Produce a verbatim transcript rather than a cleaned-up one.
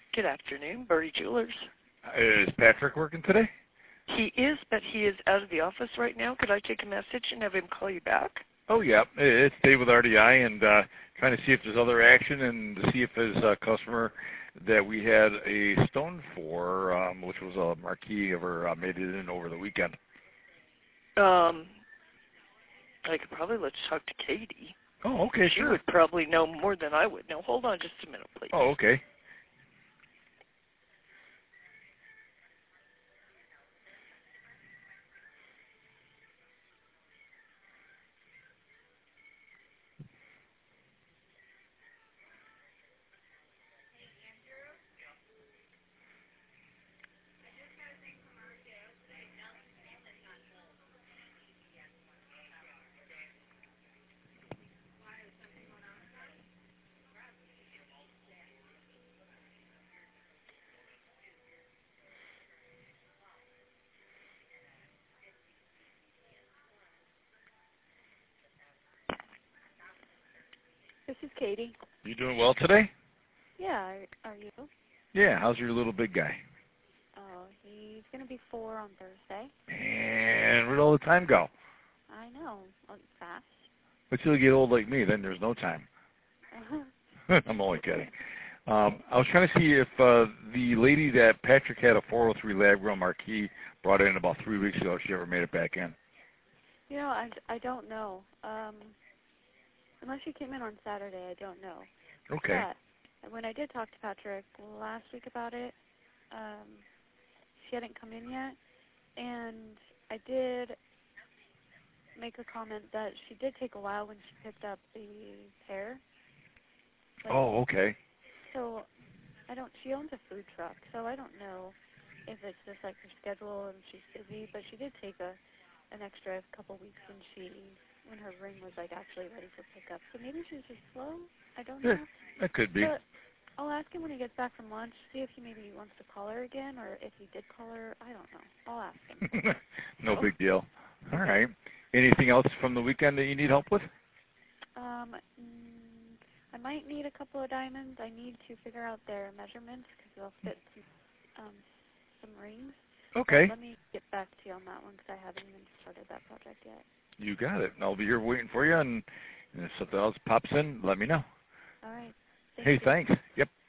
Good afternoon, Birdie Jewelers. Is Patrick working today? He is, but he is out of the office right now. Could I take a message and have him call you back? Oh, yeah. It's Dave with R D I, and uh, trying to see if there's other action and to see if his uh, customer that we had a stone for, um, which was a marquee, ever uh, made it in over the weekend. Um, I could probably let's talk to Katie. Oh, okay, she sure. She would probably know more than I would know. Hold on just a minute, please. Oh, okay. This is Katie. You doing well today? Yeah, are, are you? Yeah, how's your little big guy? Oh, he's going to be four on Thursday. And where'd all the time go? I know. Oh, fast. But till you get old like me, then there's no time. I'm only kidding. Um, I was trying to see if uh, the lady that Patrick had a four oh three lab-grown marquee brought in about three weeks ago, if she ever made it back in. You know, I, I don't know. Um, unless she came in on Saturday, I don't know. Okay. But when I did talk to Patrick last week about it, um, she hadn't come in yet, and I did make a comment that she did take a while when she picked up the pair. Like, oh, okay. So I don't. She owns a food truck, so I don't know if it's just like her schedule and she's busy. But she did take a an extra couple weeks when she when her ring was like actually ready for pickup. So maybe she's just slow. I don't know. Yeah, that could be. But I'll ask him when he gets back from lunch. See if he maybe wants to call her again, or if he did call her. I don't know. I'll ask him. No big deal. All right. Anything else from the weekend that you need help with? Um. Mm, I might need a couple of diamonds. I need to figure out their measurements because they'll fit some, um, some rings. Okay. But let me get back to you on that one because I haven't even started that project yet. You got it. I'll be here waiting for you, and, and if something else pops in, let me know. All right. Thank hey, you. thanks. Yep.